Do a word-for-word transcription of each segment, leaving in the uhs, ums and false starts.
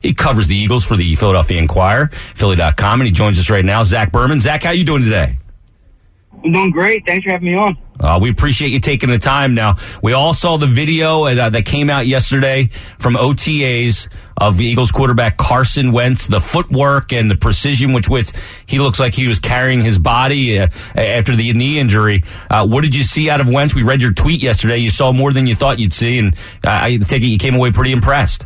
He covers the Eagles for the Philadelphia Inquirer, Philly dot com, and he joins us right now. Zach Berman. Zach, how you doing today? I'm doing great. Thanks for having me on. Uh, we appreciate you taking the time. Now, we all saw the video uh, that came out yesterday from O T As of the Eagles quarterback Carson Wentz, the footwork and the precision with which he looks like he was carrying his body uh, after the knee injury. Uh, what did you see out of Wentz? We read your tweet yesterday. You saw more than you thought you'd see, and uh, I take it you came away pretty impressed.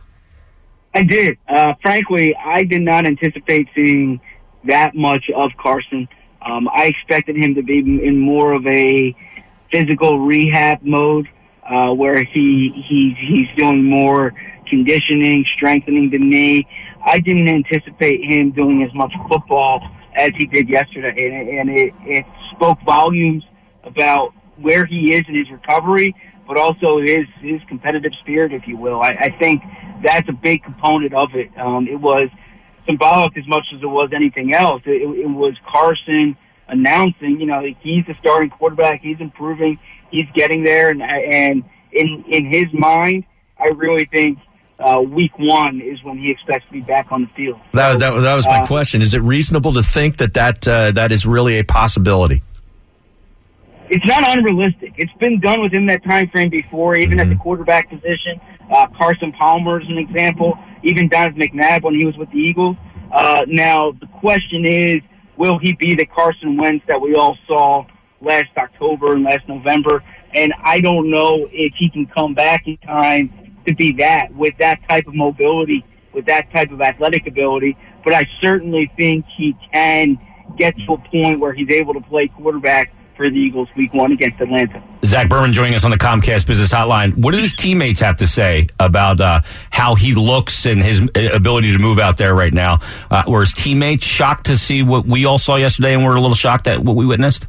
I did. Uh, frankly, I did not anticipate seeing that much of Carson. Um, I expected him to be in more of a physical rehab mode, uh, where he, he he's doing more conditioning, strengthening the knee. I didn't anticipate him doing as much football as he did yesterday, and, and it, it spoke volumes about where he is in his recovery, but also his, his competitive spirit, if you will. I, I think that's a big component of it. Um, it was symbolic as much as it was anything else. It, it was Carson announcing, you know, he's the starting quarterback, he's improving, he's getting there, and, and in in his mind, I really think uh, week one is when he expects to be back on the field. That, so, that, that was my uh, question. Is it reasonable to think that that, uh, that is really a possibility? It's not unrealistic. It's been done within that time frame before, even mm-hmm. at the quarterback position. Uh, Carson Palmer is an example, even Donovan McNabb when he was with the Eagles. Uh, now, the question is, will he be the Carson Wentz that we all saw last October and last November? And I don't know if he can come back in time to be that, with that type of mobility, with that type of athletic ability. But I certainly think he can get to a point where he's able to play quarterback for the Eagles week one against Atlanta. Zach Berman joining us on the Comcast Business Hotline. What do his teammates have to say about uh, how he looks and his ability to move out there right now? Uh, were his teammates shocked to see what we all saw yesterday, and were a little shocked at what we witnessed?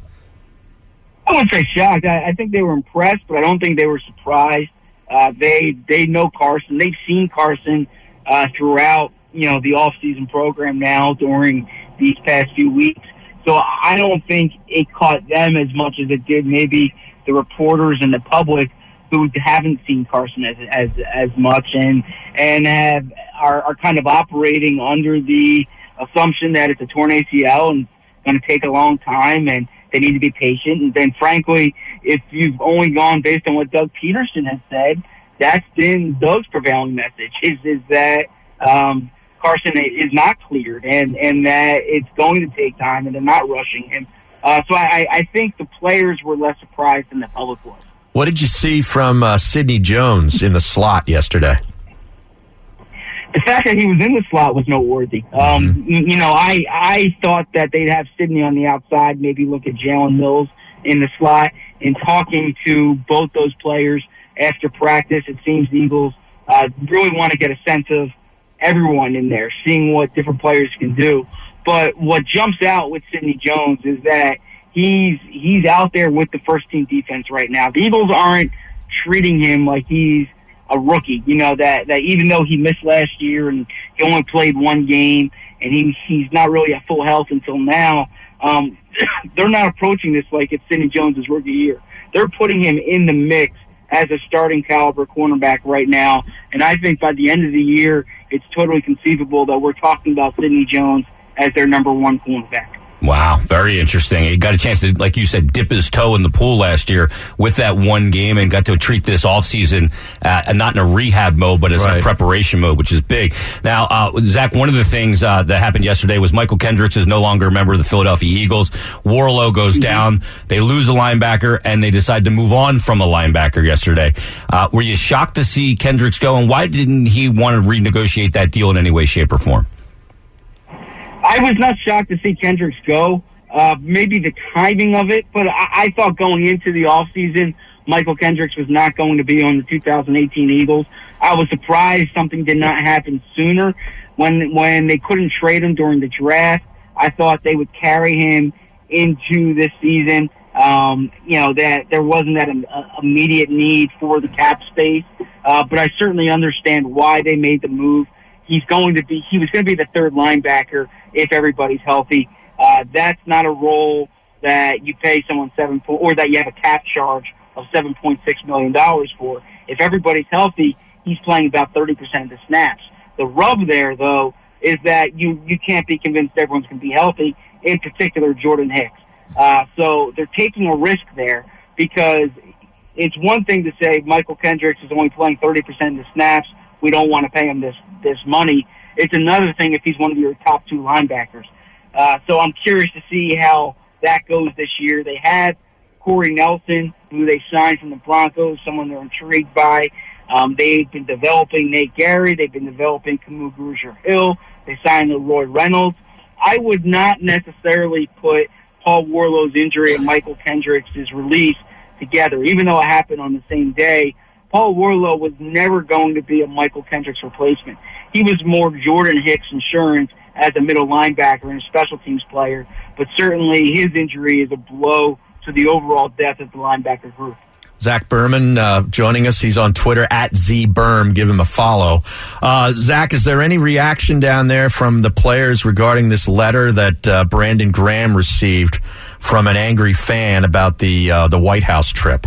I wouldn't say shocked. I, I think they were impressed, but I don't think they were surprised. Uh, they they know Carson. They've seen Carson uh, throughout, you know, the off-season program now during these past few weeks. So I don't think it caught them as much as it did maybe the reporters and the public who haven't seen Carson as as as much and and have are, are kind of operating under the assumption that it's a torn A C L and going to take a long time and they need to be patient. And then, frankly, if you've only gone based on what Doug Peterson has said, that's been Doug's prevailing message is is that. Um, Carson is not cleared, and, and that it's going to take time, and they're not rushing him. Uh, so I, I think the players were less surprised than the public was. What did you see from uh, Sidney Jones in the slot yesterday? The fact that he was in the slot was noteworthy. Um, mm-hmm. You know, I I thought that they'd have Sidney on the outside, maybe look at Jalen Mills in the slot. In talking to both those players after practice, it seems the Eagles uh, really want to get a sense of everyone in there, seeing what different players can do. But what jumps out with Sidney Jones is that he's he's out there with the first team defense right now. The Eagles aren't treating him like he's a rookie, you know, that, that even though he missed last year and he only played one game and he he's not really at full health until now, um, they're not approaching this like it's Sidney Jones' rookie year. They're putting him in the mix as a starting caliber cornerback right now. And I think by the end of the year, it's totally conceivable that we're talking about Sidney Jones as their number one cornerback. Wow, very interesting. He got a chance to, like you said, dip his toe in the pool last year with that one game and got to treat this offseason, uh, not in a rehab mode, but as right. a preparation mode, which is big. Now, uh, Zach, one of the things uh, that happened yesterday was Michael Kendricks is no longer a member of the Philadelphia Eagles. Warlow goes mm-hmm. down. They lose a linebacker, and they decide to move on from a linebacker yesterday. Uh, were you shocked to see Kendricks go, and why didn't he want to renegotiate that deal in any way, shape, or form? I was not shocked to see Kendricks go. Uh, maybe the timing of it, but I, I thought going into the offseason, Michael Kendricks was not going to be on the two thousand eighteen Eagles. I was surprised something did not happen sooner. When when they couldn't trade him during the draft, I thought they would carry him into this season. Um, you know, that there wasn't that uh, immediate need for the cap space, uh, but I certainly understand why they made the move. He's going to be, he was going to be the third linebacker if everybody's healthy. Uh, that's not a role that you pay someone seven, or that you have a cap charge of seven point six million dollars for. If everybody's healthy, he's playing about thirty percent of the snaps. The rub there, though, is that you, you can't be convinced everyone's going to be healthy, in particular Jordan Hicks. Uh, so they're taking a risk there because it's one thing to say Michael Kendricks is only playing thirty percent of the snaps. We don't want to pay him this, this money. It's another thing if he's one of your top two linebackers. Uh, so I'm curious to see how that goes this year. They had Corey Nelson, who they signed from the Broncos, someone they're intrigued by. Um, they've been developing Nate Gary. They've been developing Kamu Grugier-Hill. They signed Leroy Reynolds. I would not necessarily put Paul Warlow's injury and Michael Kendricks' release together, even though it happened on the same day. Paul Warlow was never going to be a Michael Kendricks replacement. He was more Jordan Hicks' insurance as a middle linebacker and a special teams player, but certainly his injury is a blow to the overall depth of the linebacker group. Zach Berman uh, joining us. He's on Twitter, at ZBerm. Give him a follow. Uh, Zach, is there any reaction down there from the players regarding this letter that uh, Brandon Graham received from an angry fan about the uh, the White House trip?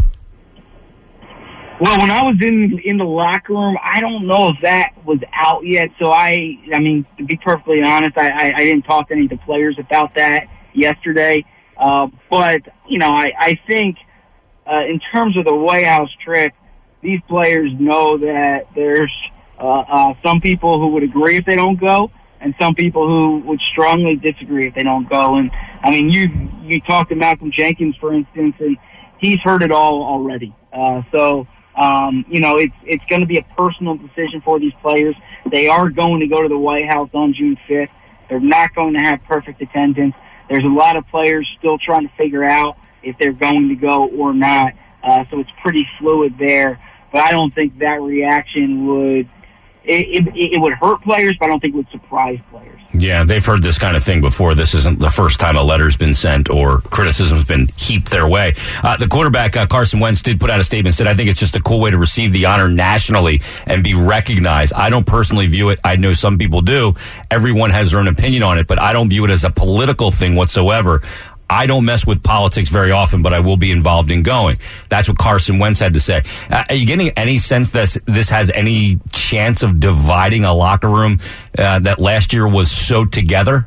Well, when I was in in the locker room, I don't know if that was out yet. So I, I mean, to be perfectly honest, I, I, I didn't talk to any of the players about that yesterday. Uh, but you know, I, I think uh, in terms of the White House trip, these players know that there's uh, uh, some people who would agree if they don't go, and some people who would strongly disagree if they don't go. And I mean, you you talked to Malcolm Jenkins, for instance, and he's heard it all already. Uh, so. Um, you know, it's it's going to be a personal decision for these players. They are going to go to the White House on June fifth. They're not going to have perfect attendance. There's a lot of players still trying to figure out if they're going to go or not. Uh, so it's pretty fluid there. But I don't think that reaction would it, it, it would hurt players, but I don't think it would surprise players. Yeah, they've heard this kind of thing before. This isn't the first time a letter's been sent or criticism's been heaped their way. Uh, the quarterback, uh, Carson Wentz, did put out a statement and said, I think it's just a cool way to receive the honor nationally and be recognized. I don't personally view it. I know some people do. Everyone has their own opinion on it, but I don't view it as a political thing whatsoever. I don't mess with politics very often, but I will be involved in going. That's what Carson Wentz had to say. Uh, are you getting any sense that this has any chance of dividing a locker room uh, that last year was so together?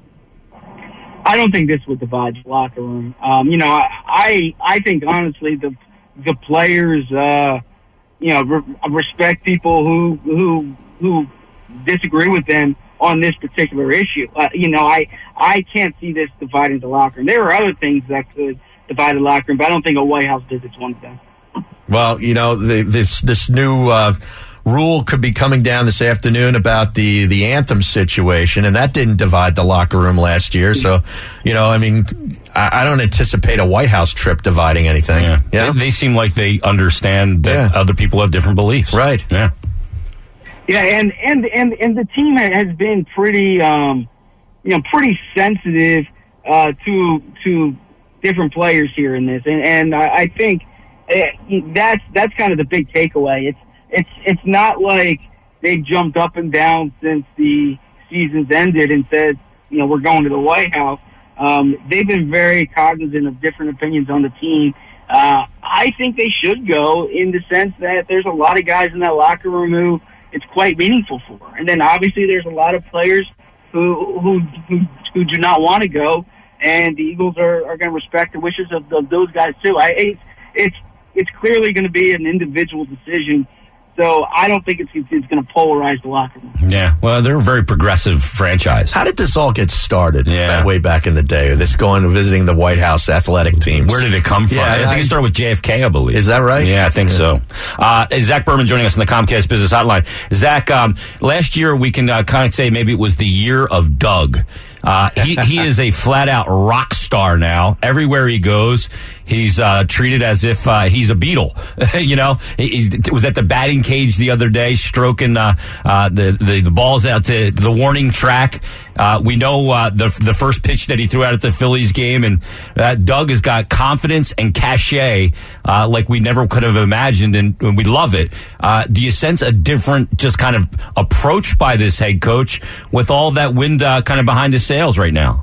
I don't think this would divide the locker room. Um, you know, I, I I think honestly the the players, uh, you know, re- respect people who who who disagree with them on this particular issue. Uh, you know, I I can't see this dividing the locker room. There are other things that could divide the locker room, but I don't think a White House visit's one of them. Well, you know, the, this this new uh, rule could be coming down this afternoon about the, the anthem situation, and that didn't divide the locker room last year. So, you know, I mean, I, I don't anticipate a White House trip dividing anything. Yeah, yeah? They, they seem like they understand that yeah. other people have different beliefs. Right. Yeah. Yeah, and, and, and, and the team has been pretty, um, you know, pretty sensitive uh, to to different players here in this, and, and I, I think that's that's kind of the big takeaway. It's it's it's not like they jumped up and down since the season's ended and said, you know, we're going to the White House. Um, they've been very cognizant of different opinions on the team. Uh, I think they should go in the sense that there's a lot of guys in that locker room who it's quite meaningful for. And then obviously there's a lot of players who who who, who do not want to go, and the Eagles are, are going to respect the wishes of, of those guys too. I it's it's it's clearly going to be an individual decision. So I don't think it's, it's going to polarize the locker room. Yeah, well, they're a very progressive franchise. How did this all get started yeah. that way back in the day? This going and visiting the White House athletic teams. Where did it come from? Yeah, I think I, it started with J F K, I believe. Is that right? Yeah, I think yeah. so. Uh, Zach Berman joining us on the Comcast Business Hotline. Zach, um, last year we can uh, kind of say maybe it was the year of Doug. Uh, he, he is a flat-out rock star now. Everywhere he goes, he's uh, treated as if uh, he's a Beatle. You know, he, he was at the batting cage the other day, stroking uh, uh, the, the the balls out to the warning track. Uh, we know uh, the the first pitch that he threw out at the Phillies game, and uh, Doug has got confidence and cachet uh, like we never could have imagined, and, and we love it. Uh, do you sense a different just kind of approach by this head coach with all that wind uh, kind of behind his sails right now?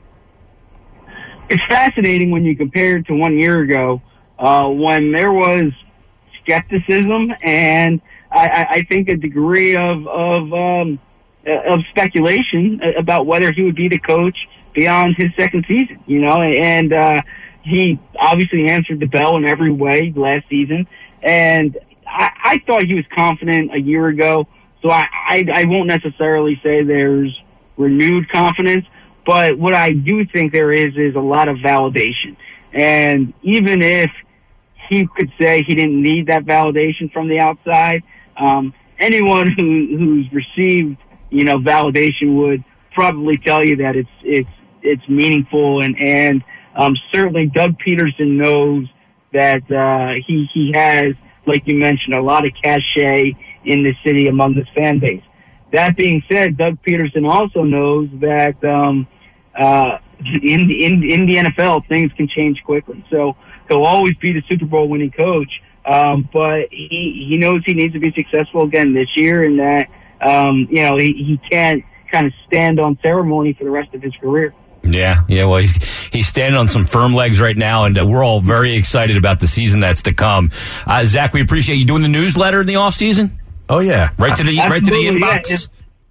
It's fascinating when you compare it to one year ago uh, when there was skepticism and I, I think a degree of of um, of speculation about whether he would be the coach beyond his second season. You know, and uh, he obviously answered the bell in every way last season, and I, I thought he was confident a year ago. So I, I I won't necessarily say there's renewed confidence, but what I do think there is is a lot of validation. And even if he could say he didn't need that validation from the outside, um, anyone who, who's received, you know, validation would probably tell you that it's it's it's meaningful. And and um, certainly Doug Peterson knows that uh, he he has, like you mentioned, a lot of cachet in the city among this fan base. That being said, Doug Peterson also knows that um, uh, in, the, in, in the N F L, things can change quickly. So he'll always be the Super Bowl winning coach, um, but he, he knows he needs to be successful again this year, and that um, you know he, he can't kind of stand on ceremony for the rest of his career. Yeah, yeah. Well, he's he's standing on some firm legs right now, and uh, we're all very excited about the season that's to come. Uh, Zach, we appreciate you doing the newsletter in the off season. Oh yeah, right to the Absolutely, right to the inbox. Yeah.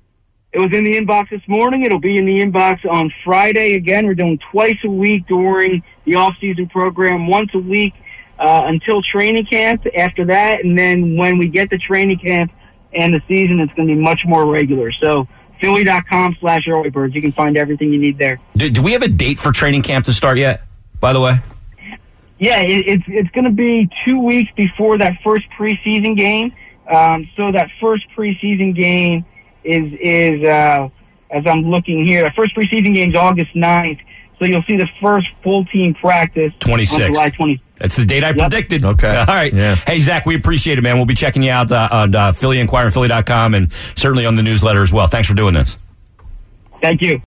It was in the inbox this morning. It'll be in the inbox on Friday. Again, we're doing twice a week during the off-season program, once a week uh, until training camp. After that, and then when we get to training camp and the season, it's going to be much more regular. So Philly.com slash Early Birds. You can find everything you need there. Do, do we have a date for training camp to start yet, by the way? Yeah, it, it's it's going to be two weeks before that first preseason game. Um, so that first preseason game is, is uh, as I'm looking here, the first preseason game is August ninth. So you'll see the first full team practice twenty-sixth. on July twentieth. That's the date I yep. predicted. Okay. All right. Yeah. Hey, Zach, we appreciate it, man. We'll be checking you out uh, on uh, Philly Inquirer and Philly dot com, and certainly on the newsletter as well. Thanks for doing this. Thank you.